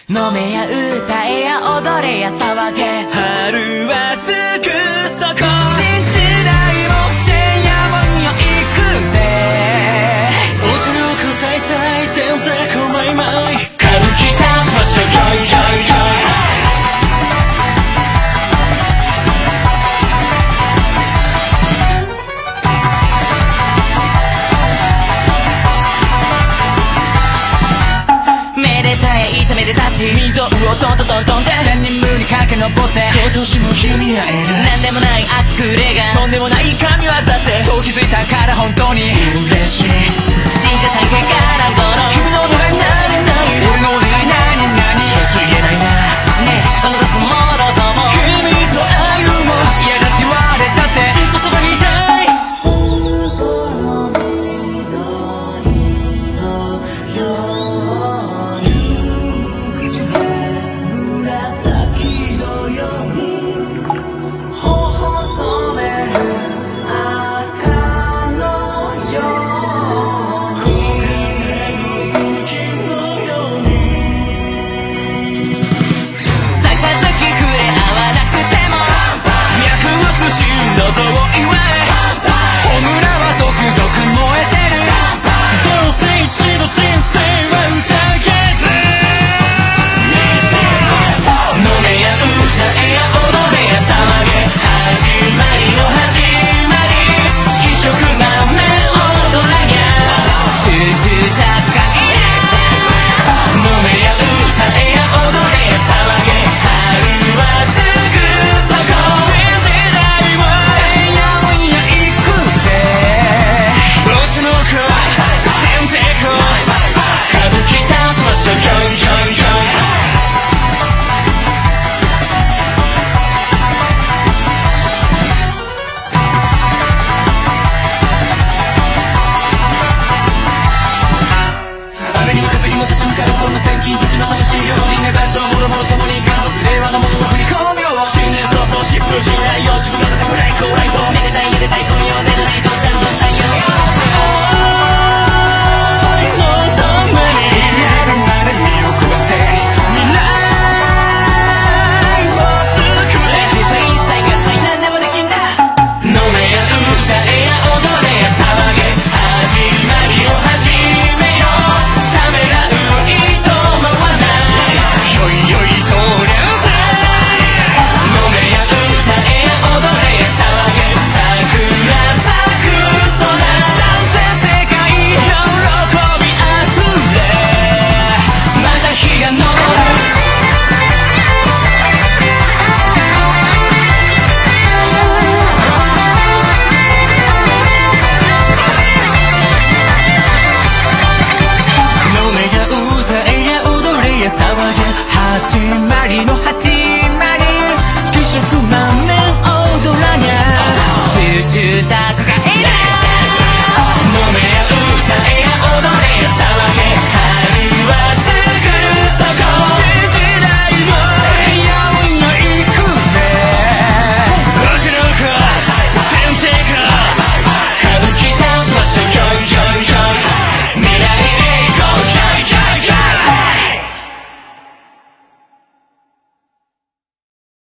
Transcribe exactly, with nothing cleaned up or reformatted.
飲めや歌えや踊れや騒げ、 春はすぐそこ、 信じないもって山に行くぜ、 落ちるくさいさいてんてこまいまい、歌舞伎ダンスましょよいよいよい。 炒めでだし溝をトントントントンで千人分に駆け上って今年も君に会える、 なんでもない秋暮れがとんでもない神業ってそう気づいたから本当に嬉しい、 神社参詣からごろ君の名前何